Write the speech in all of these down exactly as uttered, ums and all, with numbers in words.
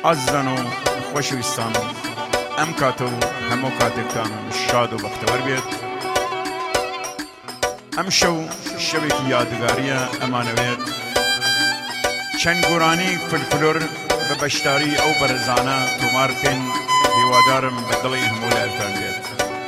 عزیزان و خۆشەویستان ئەم کاتە و هەموو کاتێکتان شاد و بەختەوەر بێت. ئەم شەو شەوێکی یادگاریە ئەمانەوێت چەند گۆرانی فلکلۆر بە بەشداری ئەو بەرزانە تۆمار بکەین. هیوادارم بە دڵی هەموو لایەکتان بێت.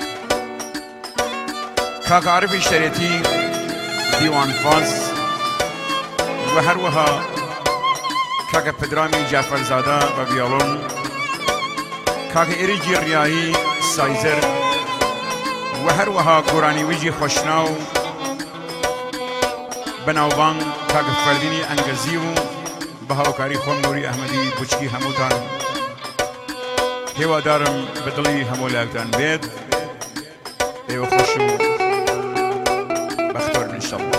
کاک عارفی شەرێتی دیوانفاز و هەروەها کاکە پدرامی جعفەرزادە بە ڤیۆڵۆن، کاکە ئێریجی ڕیایی سایزەر و هەروەها گۆرانی ویژی خۆشناو بەناوبانگ کاکە فەردینی ئەنگەزی و بە هاوکاری خۆم نووری ئەحمەدی بوچکی هەمووتان هێوادارم بە دڵی هەموو لایەکتان بێت. ئێوە خۆش و بەختەوەر بن ئینشەڵڵا.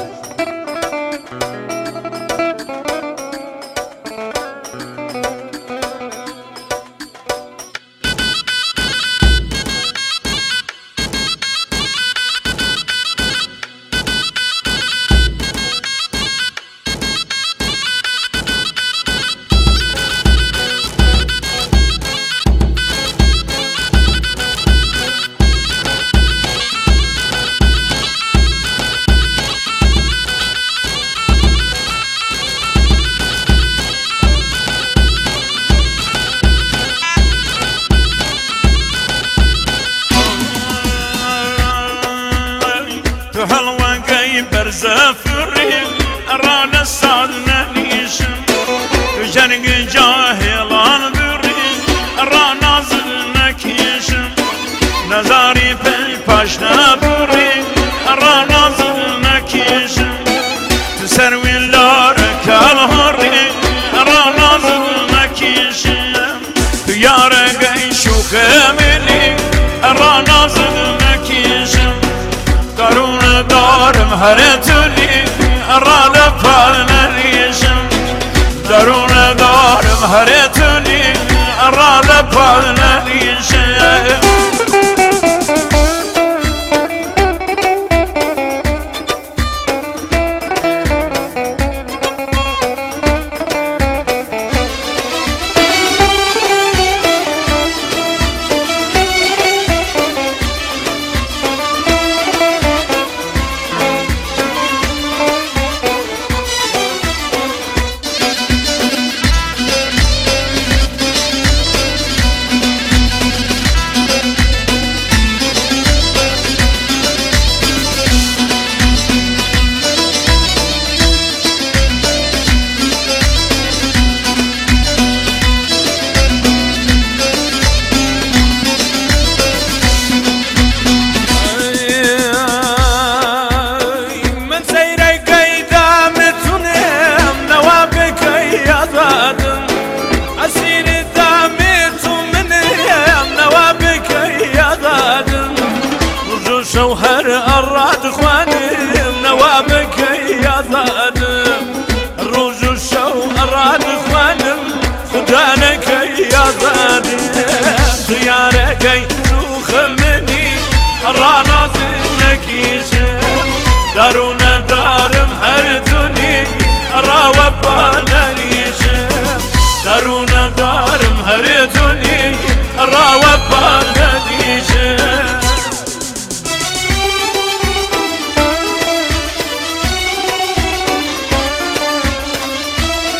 برزفري رانا صادنا نيشم جرق جاهلان بري رانا زلنا كيشم نزاري بالباشنا بري رانا زلنا كيشم تسروي لارك الهري رانا زلنا كيشم يا رقي شو كاملي رانا زلنا كيشم قارون دارم هرتوني رانا فالنا ريشم دارون دارم هرتوني رانا فالنا ريشم شوهر الراد خوانم نوابك يا ظالم الروج الشوهر خوانم خدانك يا ظالم خيارك شو خم